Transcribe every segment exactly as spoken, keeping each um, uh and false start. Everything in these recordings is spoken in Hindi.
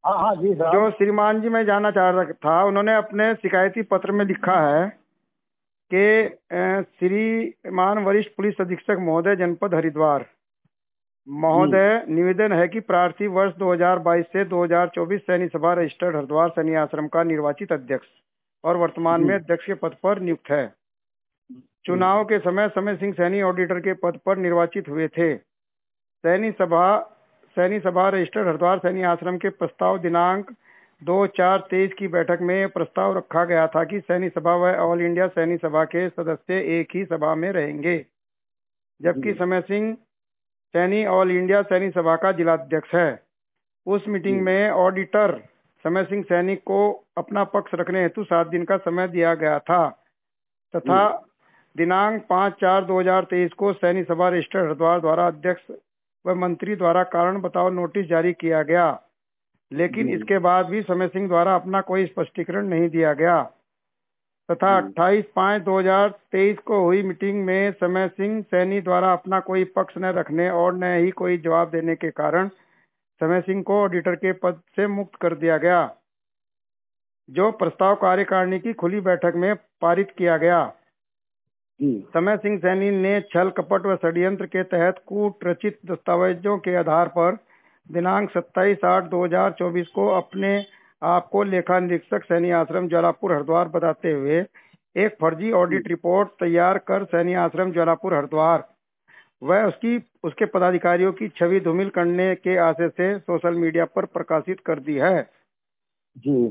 हाँ हाँ जी साहब। जो श्रीमान जी मैं जानना चाह रहा था, उन्होंने अपने शिकायती पत्र में लिखा है कि अ, श्रीमान वरिष्ठ पुलिस अधीक्षक महोदय जनपद हरिद्वार जी महोदय, निवेदन है कि प्रार्थी वर्ष दो हज़ार बाईस से दो हज़ार चौबीस सैनी सभा रजिस्टर्ड हरिद्वार सैनी आश्रम का निर्वाचित अध्यक्ष और वर्तमान जी में अध्यक्ष के पद पर नियुक्त है। जी चुनाव के समय समय सिंह सैनी ऑडिटर के पद पर निर्वाचित हुए थे। सैनी सभा सैनी सभा रजिस्टर्ड हरिद्वार सैनी आश्रम के प्रस्ताव दिनांक दो चार तेईस की बैठक में प्रस्ताव रखा गया था कि सैनी सभा व ऑल इंडिया सैनी सभा के सदस्य एक ही सभा में रहेंगे, जबकि जी समय सिंह सैनी ऑल इंडिया सैनी सभा का जिलाध्यक्ष है। उस मीटिंग जी में ऑडिटर समय सिंह सैनी को अपना पक्ष रखने हेतु सात दिन का समय दिया गया था जी तथा दिनांक पाँच चार दो हजार तेईस को सैनी सभा रजिस्टर्ड हरिद्वार द्वारा अध्यक्ष व मंत्री द्वारा कारण बताओ नोटिस जारी किया गया, लेकिन जी इसके बाद भी समय सिंह द्वारा अपना कोई स्पष्टीकरण नहीं दिया गया तथा जी अट्ठाईस पाँच दो हजार तेईस को हुई मीटिंग में समय सिंह सैनी द्वारा अपना कोई पक्ष न रखने और न ही कोई जवाब देने के कारण समय सिंह को ऑडिटर के पद से मुक्त कर दिया गया, जो प्रस्ताव कार्यकारिणी की खुली बैठक में पारित किया गया। जी समय सिंह सैनी ने छल कपट व षड्यंत्र के तहत कूट रचित दस्तावेजों के आधार पर दिनांक सत्ताईस आठ दो हजार चौबीस को अपने आप को लेखा निरीक्षक सैनी आश्रम ज्वालापुर हरिद्वार बताते हुए एक फर्जी ऑडिट रिपोर्ट तैयार कर सैनी आश्रम ज्वालापुर हरिद्वार व उसकी उसके पदाधिकारियों की छवि धूमिल करने के आशय से सोशल मीडिया पर प्रकाशित कर दी है। जी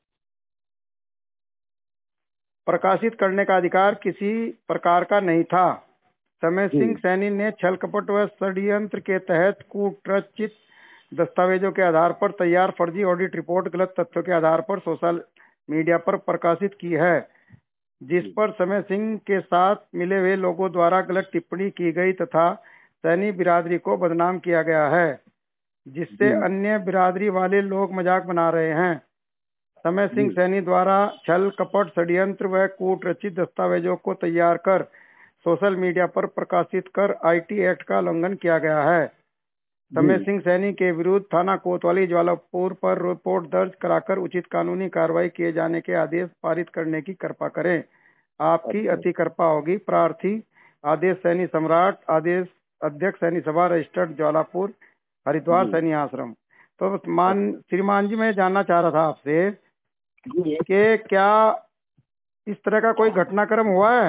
प्रकाशित करने का अधिकार किसी प्रकार का नहीं था। समय जी सिंह सैनी ने छल कपट व षड्यंत्र के तहत कूटरचित दस्तावेजों के आधार पर तैयार फर्जी ऑडिट रिपोर्ट गलत तथ्यों के आधार पर सोशल मीडिया पर प्रकाशित की है, जिस पर समय सिंह के साथ मिले हुए लोगों द्वारा गलत टिप्पणी की गई तथा सैनी बिरादरी को बदनाम किया गया है, जिससे जी अन्य बिरादरी वाले लोग मजाक बना रहे हैं। समय सिंह जी सैनी द्वारा छल कपट षड्यंत्र व कूटरचित दस्तावेजों को तैयार कर सोशल मीडिया पर प्रकाशित कर आईटी एक्ट का उल्लंघन किया गया है। समय सिंह सैनी के विरुद्ध थाना कोतवाली ज्वालापुर पर रिपोर्ट दर्ज कराकर उचित कानूनी कार्रवाई किए जाने के आदेश पारित करने की कृपा करें। आपकी अच्छा अति कृपा होगी। प्रार्थी आदेश सैनी सम्राट, आदेश अध्यक्ष सैनी सभा रजिस्टर्ड ज्वालापुर हरिद्वार जी सैनी आश्रम। तो मान श्रीमान जी, मैं जानना चाह रहा था आपसे जी कि क्या इस तरह का कोई घटनाक्रम हुआ है?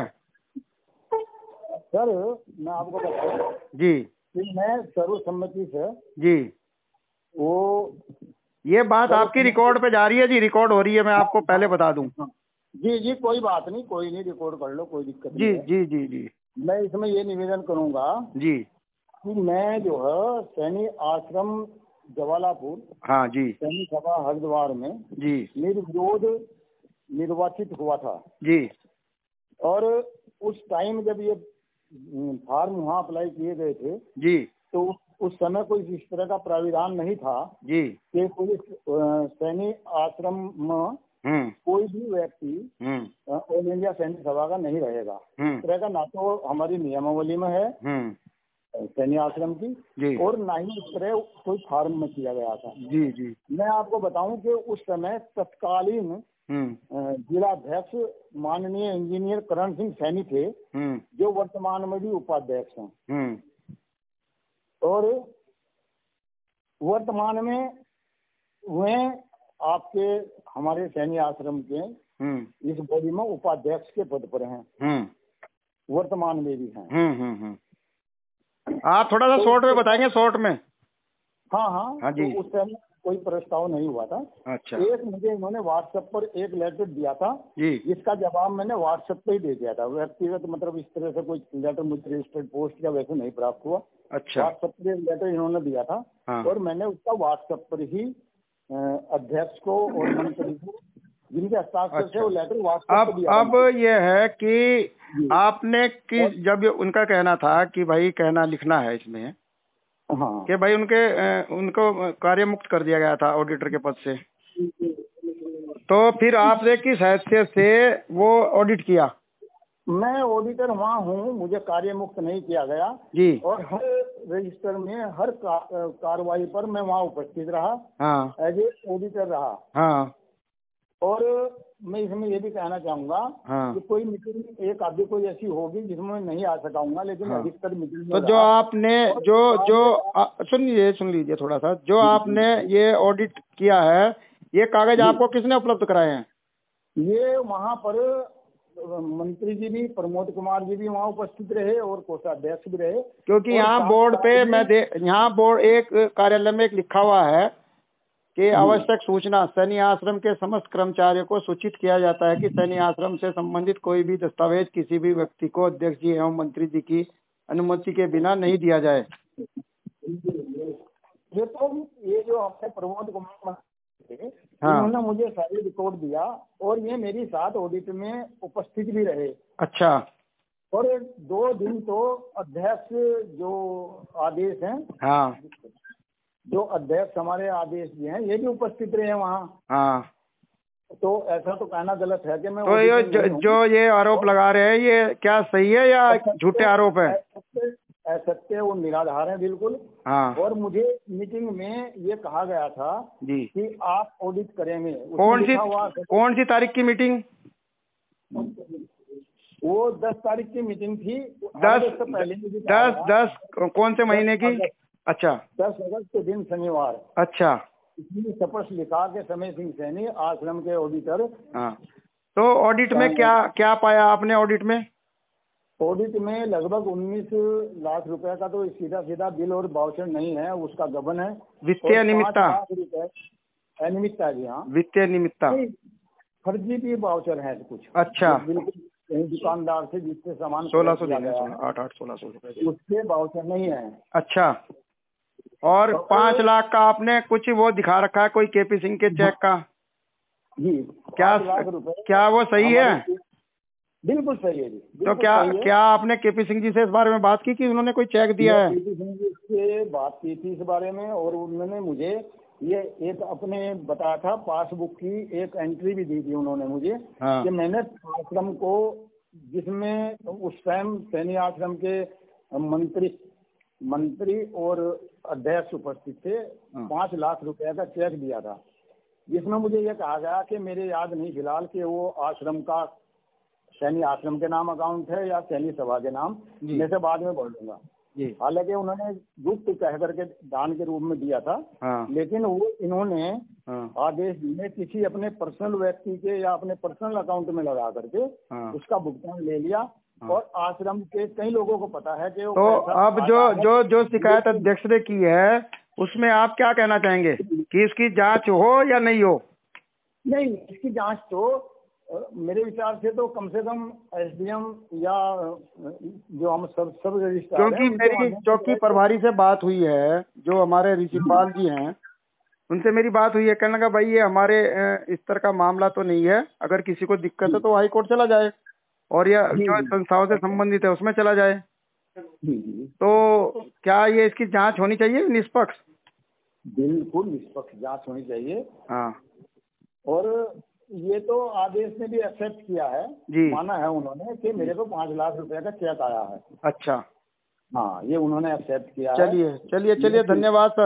सर, मैं आपको बताऊं जी कि मैं सर्वसम्मति से जी, वो ये बात आपकी सर्वसम्मति। रिकॉर्ड पे जा रही है जी, रिकॉर्ड हो रही है, मैं हाँ आपको हाँ पहले बता दूं। हाँ जी जी, कोई बात नहीं, कोई नहीं, रिकॉर्ड कर लो, कोई दिक्कत जी नहीं है। जी जी जी मैं इसमें ये निवेदन करूंगा जी। कि मैं जो है सैनी आश्रम जवालापुर हाँ जी सैनी सभा हरिद्वार में जी निर्विरोध निर्वाचित हुआ था, जी और उस टाइम जब ये फॉर्म वहाँ अप्लाई किए गए थे जी तो उस समय कोई इस तरह का प्राविधान नहीं था जी। कि कोई अ, सैनी आश्रम में हम्म कोई भी व्यक्ति हम्म ऑल इंडिया सैनिक सभा का नहीं रहेगा। इस हम्म तरह का ना तो हमारी नियमावली में है हम्म सैनी आश्रम की, जी और ना ही इस तरह कोई फॉर्म में किया गया था। जी जी। मैं आपको बताऊं कि उस समय तत्कालीन हम्म अ, जिलाध्यक्ष माननीय इंजीनियर करण सिंह सैनी थे, हम्म जो वर्तमान में भी उपाध्यक्ष हैं, हम्म और वर्तमान में वे आपके हमारे सैनी आश्रम के हम्म इस बॉडी में उपाध्यक्ष के पद पर हैं, हम्म वर्तमान में भी हैं। हम्म हम्म हम्म। आप थोड़ा सा तो शॉर्ट में बताएंगे, शॉर्ट में। हाँ हाँ, हाँ तो जी। उस टाइम कोई प्रस्ताव नहीं हुआ था। अच्छा एक मुझे इन्होंने व्हाट्सएप पर एक लेटर दिया था, जी। जिसका जवाब मैंने व्हाट्सएप पे ही दे दिया था। व्यक्तिगत मतलब इस तरह से कोई लेटर मुझे रजिस्टर्ड पोस्ट या वैसे नहीं प्राप्त हुआ। अच्छा। व्हाट्सएप पर एक लेटर इन्होंने दिया था, हाँ। और मैंने उसका व्हाट्सएप पर ही अ, अध्यक्ष को और मंत्री को, जिनके हस्ताक्षर से अच्छा। वो लेटर व्हाट्सएप अब पर दिया था अब मैंने। ये है कि जी। आपने किस, और जब ये उनका कहना था कि भाई कहना लिखना है इसमें हाँ कि भाई उनके अ, उनको कार्य मुक्त कर दिया गया था ऑडिटर के पद से, तो फिर आपने किस हैसियत से वो ऑडिट किया? मैं ऑडिटर वहाँ हूँ, मुझे कार्य मुक्त नहीं किया गया, जी और हर रजिस्टर में हर का, कार्रवाई पर मैं वहाँ उपस्थित रहा। हाँ एज ए ऑडिटर रहा। हाँ और मैं इसमें ये भी कहना चाहूंगा हाँ कि कोई मीटिंग एक आधी कोई ऐसी होगी जिसमें मैं नहीं आ सकाऊंगा, लेकिन हाँ। अधिकतर मीटिंग में तो जो रहा। आपने जो जो आ, सुन लीजिए सुन लीजिए थोड़ा सा, जो आपने ये ऑडिट किया है, ये कागज आपको किसने उपलब्ध कराए हैं? ये वहाँ पर मंत्री जी भी, प्रमोद कुमार जी भी वहाँ उपस्थित रहे और कोषाध्यक्ष भी रहे। क्योंकि और यहाँ साथ बोर्ड साथ पे में- मैं दे यहाँ बोर्ड एक कार्यालय में एक लिखा हुआ है कि आवश्यक सूचना सैनी आश्रम के समस्त कर्मचारियों को सूचित किया जाता है कि सैनी आश्रम से संबंधित कोई भी दस्तावेज किसी भी व्यक्ति को अध्यक्ष जी एवं मंत्री जी की अनुमति के बिना नहीं दिया जाए। ये तो ये जो आपने प्रमोद कुमार थे, हाँ। इन्होंने मुझे सारी रिपोर्ट दिया और ये मेरी साथ ऑडिट में उपस्थित भी रहे। अच्छा। और दो दिन तो अध्यक्ष जो आदेश हैं, हाँ जो अध्यक्ष हमारे आदेश जी हैं, ये भी उपस्थित रहे वहाँ। हाँ। तो ऐसा तो कहना गलत है कि मैं तो ये ऑडिटर जो, नहीं हूँ। जो ये आरोप लगा रहे हैं, ये क्या सही है या झूठे आरोप है? असत्य वो निराधार है बिल्कुल। हाँ। और मुझे मीटिंग में ये कहा गया था जी कि आप ऑडिट करेंगे। कौन सी हुआ कौन सी तारीख की मीटिंग? वो दस तारीख की मीटिंग थी। दस से पहले मुझे कहा दस गया, दस कौन से महीने की? अच्छा दस अगस्त के दिन शनिवार। अच्छा। इसमें स्पष्ट लिखा के समय सिंह सैनी आश्रम के ऑडिटर। हाँ। तो ऑडिट में क्या क्या पाया आपने? ऑडिट में ऑडिट में लगभग उन्नीस लाख रुपए का तो सीधा सीधा बिल और वाउचर नहीं है, उसका गबन है। वित्तीय अनियमितता। अनियमितता जी हाँ, वित्तीय अनियमितता, फर्जी भी वाउचर है कुछ। अच्छा। बिल्कुल कहीं दुकानदार से जिससे सामान सोलह सौ देने, आठ आठ सोलह सौ रुपए, उससे वाउचर नहीं है। अच्छा। और तो पाँच लाख का आपने कुछ वो दिखा रखा है कोई केपी सिंह के चेक का? जी क्या लाख रुपए। क्या वो सही है? बिल्कुल सही है जी। तो क्या क्या आपने केपी सिंह जी से इस बारे में बात की कि उन्होंने कोई चेक दिया है? केपी सिंह जी से बात की थी इस बारे में, और उन्होंने मुझे ये एक अपने बताया था, पासबुक की एक एंट्री भी दी थी उन्होंने मुझे। हाँ। कि मैंने आश्रम को, जिसमें उस टाइम सैनी आश्रम के मंत्री मंत्री और अध्यक्ष उपस्थित थे, हाँ। पाँच लाख रुपए का चेक दिया था, जिसमें मुझे ये कहा गया कि मेरे याद नहीं फिलहाल कि वो आश्रम का सैनी आश्रम के नाम अकाउंट है या सैनी सभा के नाम, मैं से बाद में बोल दूंगा। हालांकि उन्होंने गुप्त कह करके दान के रूप में दिया था। हाँ। लेकिन वो इन्होंने हाँ। आदेश में किसी अपने पर्सनल व्यक्ति के या अपने पर्सनल अकाउंट में लगा करके हाँ। उसका भुगतान ले लिया। हाँ। और आश्रम के कई लोगों को पता है कि तो अब जो जो जो शिकायत अध्यक्ष ने की है उसमें आप क्या कहना चाहेंगे कि इसकी जांच हो या नहीं हो? नहीं, इसकी जांच तो मेरे विचार से तो कम से कम एसडीएम या जो हम सब सब रजिस्ट्रार, क्योंकि मेरी चौकी प्रभारी से बात हुई है, जो हमारे ऋषिपाल जी हैं, उनसे मेरी बात हुई है। कहने लगा भाई ये हमारे इस तरह का मामला तो नहीं है, अगर किसी को दिक्कत है तो हाई कोर्ट चला जाए और या जो संस्थाओं से संबंधित है उसमें चला जाए। तो क्या ये इसकी जांच होनी चाहिए निष्पक्ष? बिल्कुल निष्पक्ष जांच होनी चाहिए। हाँ। और ये तो आदेश ने भी एक्सेप्ट किया है जी, माना है उन्होंने कि मेरे को पाँच लाख रुपए का चेक आया है। अच्छा। हाँ, ये उन्होंने एक्सेप्ट किया है। चलिए चलिए चलिए, धन्यवाद सर।